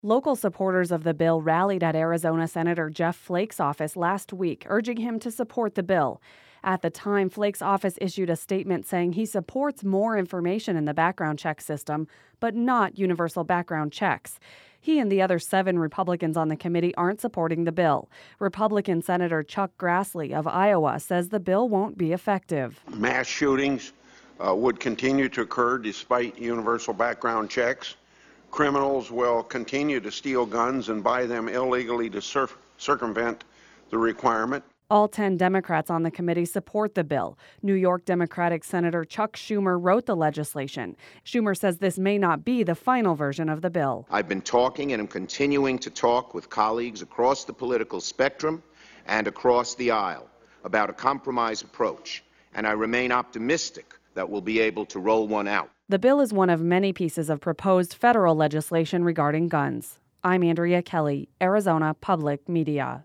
Local supporters of the bill rallied at Arizona Senator Jeff Flake's office last week, urging him to support the bill. At the time, Flake's office issued a statement saying he supports more information in the background check system, but not universal background checks. He and the other 7 Republicans on the committee aren't supporting the bill. Republican Senator Chuck Grassley of Iowa says the bill won't be effective. Mass shootings would continue to occur despite universal background checks. Criminals will continue to steal guns and buy them illegally to circumvent the requirement. All 10 Democrats on the committee support the bill. New York Democratic Senator Chuck Schumer wrote the legislation. Schumer says this may not be the final version of the bill. I've been talking and am continuing to talk with colleagues across the political spectrum and across the aisle about a compromise approach, and I remain optimistic that we'll be able to roll one out. The bill is one of many pieces of proposed federal legislation regarding guns. I'm Andrea Kelly, Arizona Public Media.